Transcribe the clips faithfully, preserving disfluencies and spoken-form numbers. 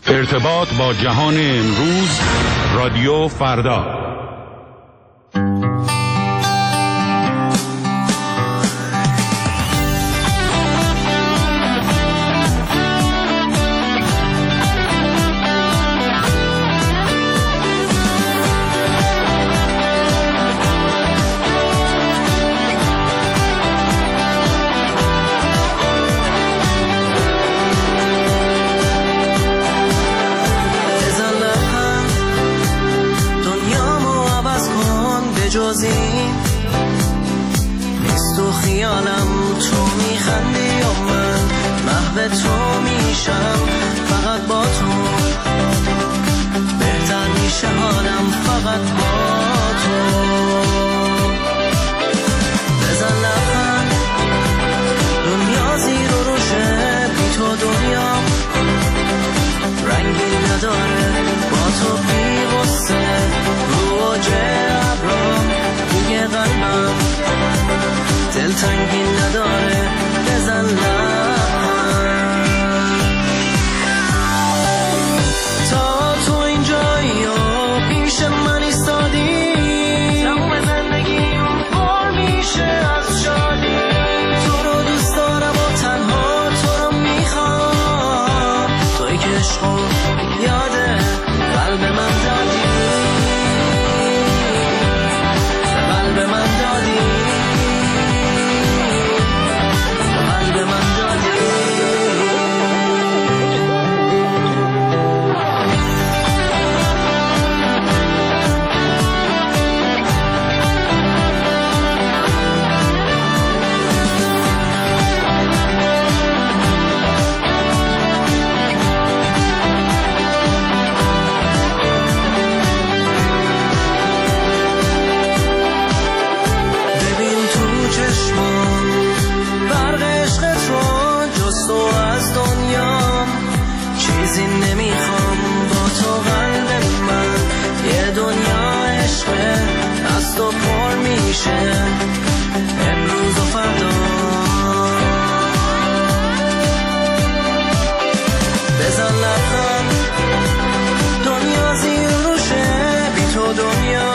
ارتباط با جهان امروز، رادیو فردا. نیست تو خیالم، تو میخندی و من محو تو میشم. فقط با تو بهتر میشه حالم، فقط با تو. بزن لبخند، دنیا زیر و روشه، بی تو دنیا رنگی نداره. با تو بی غصه رو ابرام بوی قلبم دلتنگی نداره. بزن لبخند تا تو اینجایی و پیش من ایستادی. تموم زندگیم پر میشه از شادی. تو رو دوست دارم و تنها تو رو میخوام. توی که عشقو یاده قلب من دادی، قلب من دادی، قلب من دادی. چیزی نمیخوام با تو قلب من. یه دنیا عشقه از تو پر میشه امروز و فردا. بزن لبخند، دنیا زیر روشه، بی تو دنیا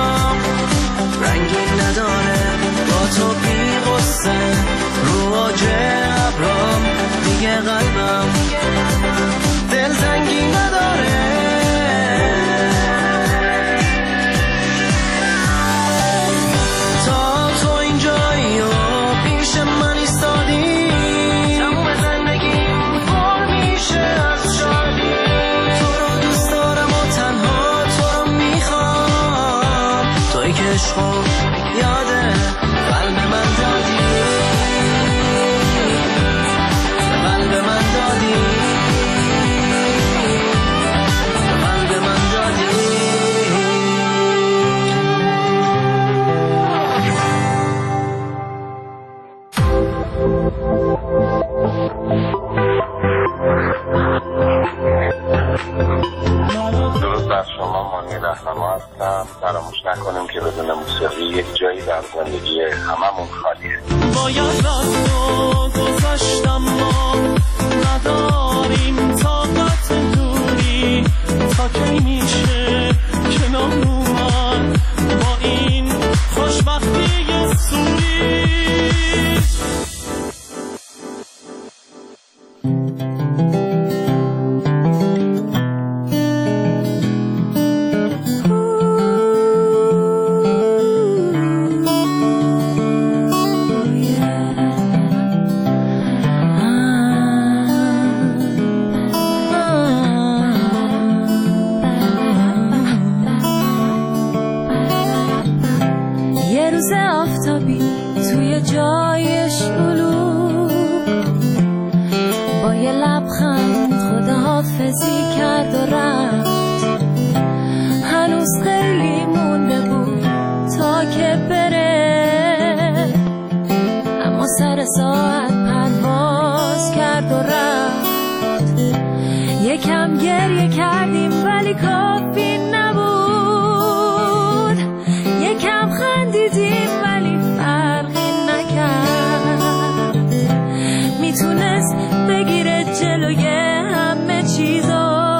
رنگی نداره. با تو بی غصه رو آج ابرام دیگه قلبم دل زنگی نداره. تا تو اینجایی و پیش من ایستادی. تموم زندگیم پر میشه از شادی. تو رو دوست دارم و تنها تو رو میخوام. توی که عشقو یاده قلب من دادی، قلب من دادی، قلب من دادی. درود بر شما، مانی رهنما هستم. فراموش نکنیم که بدون موسیقی یک جایی در زندگی هممون خالیه. باید رفت و گذاشتم، ما نداریم طاقت دوری. تا کی میشه کنار من با این خوشبختی سوری. ساعت پرواز کرد و رفت. یکم گریه کردیم ولی کافی نبود. یکم خندیدیم ولی فرقی نکرد. میتونست بگیره جلوی همه چیزا.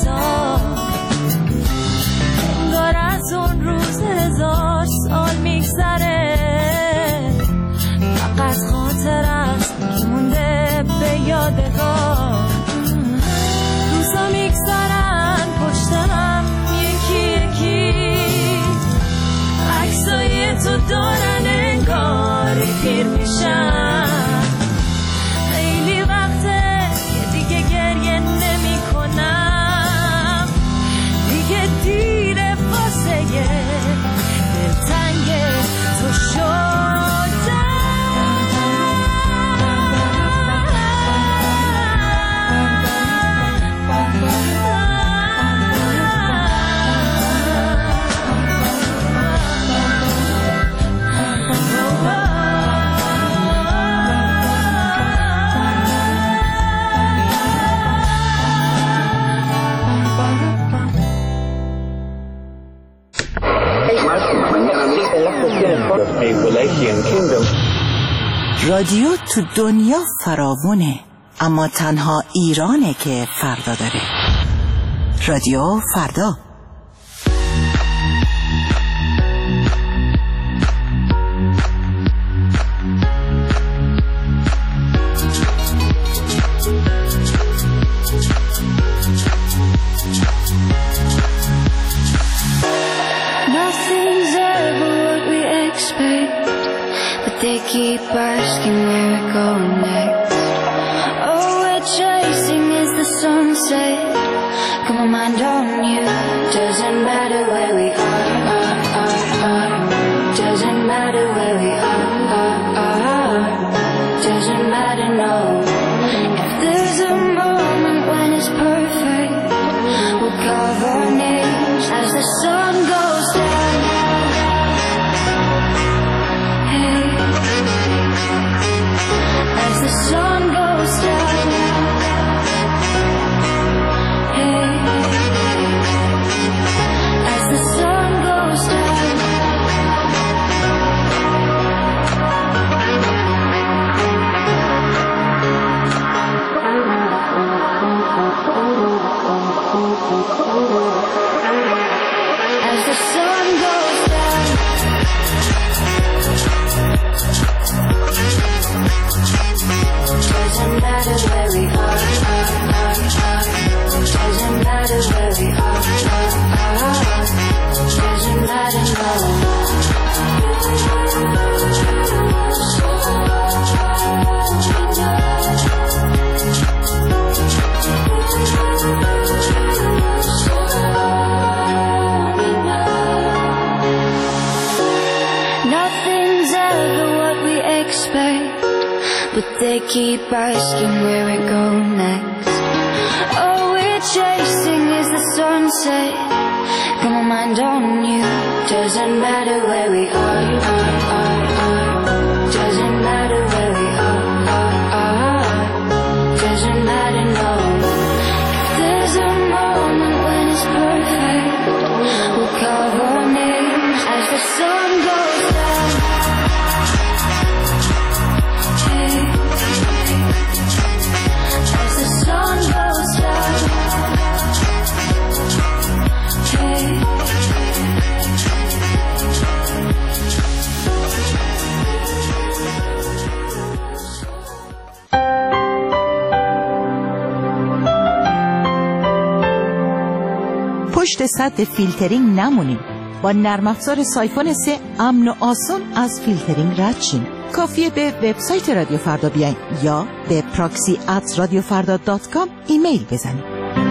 سال، انگار از اون روز هزار سال میگذره، فقط خاطر است که مونده به یادگار. روزا میگذرن پشت هم یکی یکی، عکسای تو دارن انگار پیر میشن. خیلی وقته که دیگه گریه نمی کنم، دیگه دیره واسه دلتنگ تو شدم. رادیو تو دنیا فراوونه، اما تنها ایرانه که فردا داره. رادیو فردا. Nothing's ever what we expect, but they keep asking where we're going next. All we're chasing is the sunset. Come on, mind on you. Doesn't matter where we are, are, are, are. Doesn't matter where we are, are, are. Doesn't matter, no. If there's a moment when it's perfect, we'll carve our names as the sun goes down. Hey, as the sun goes down. Hey, as the sun goes down. As the sun goes down. Doesn't matter where we are, are, are, are. Doesn't matter where we are, are, are. Doesn't matter, no. Nothing's ever what we expect, but they keep asking where we go next. All we're chasing is the sunset. Come on, mind on you. Doesn't matter where we are, are, are, are. Doesn't matter where we are, are, are. Doesn't matter, no. If there's a moment when it's perfect, we'll carve our names as the sun goes down. Hey, as the sun goes down. Hey. پشت سد فیلترینگ نمونیم. با نرم افزار سایفون سه امن و آسان از فیلترینگ رد شیم. کافیه به وبسایت رادیو فردا بیاین یا به پراکسی ات رادیو فردا دات کام ایمیل بزنید.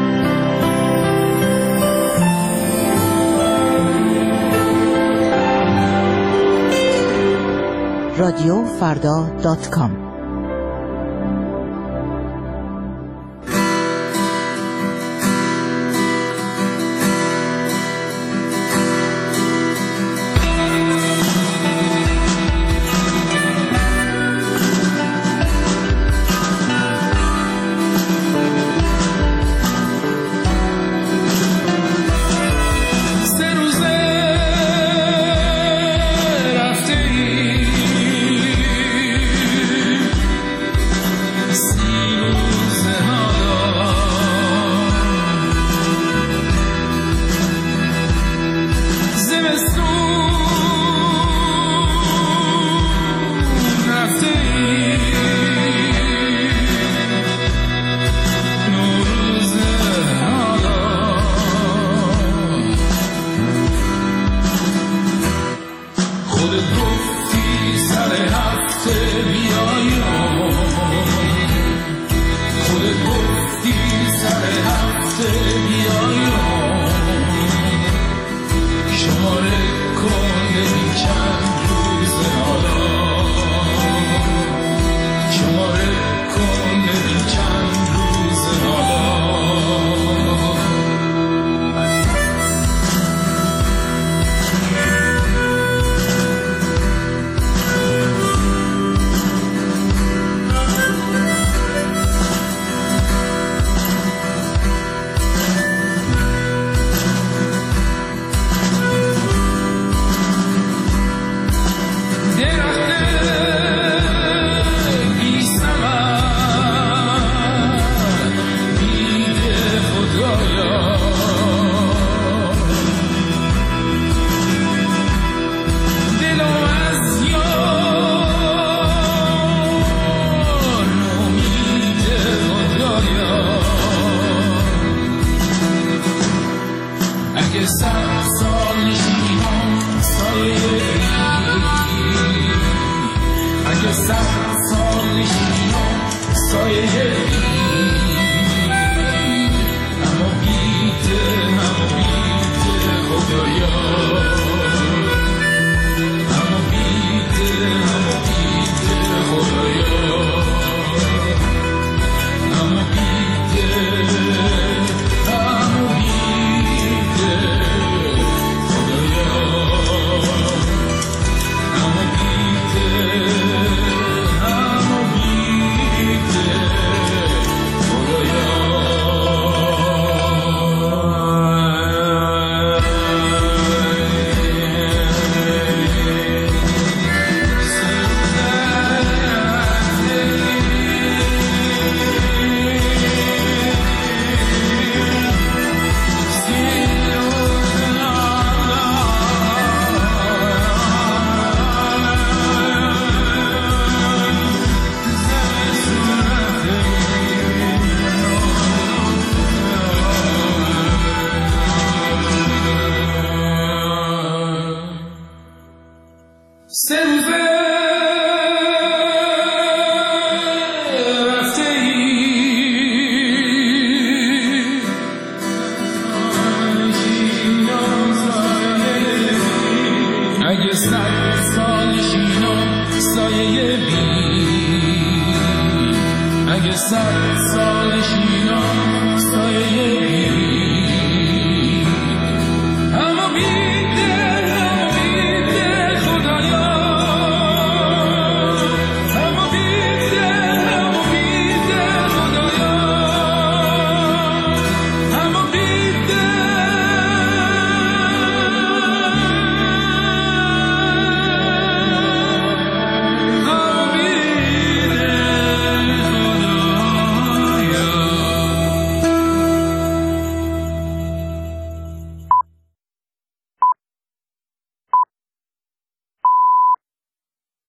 رادیو فردا دات کام. سه روزه رفتی گفتی سر هفته بیایم، خودت گفتی سر هفته بیایم، شماره کن ببین چند روز حالا، شماره کن ببین چند روز حالا. اگه صد سال نشینم سایه اگه صد سال نشینم سایه اما بیته اما بیته خدایا، اما بیته اما بیته خدایا، اما بیته اگه صد سال نشینم سایه بی اگه صد سال نشینم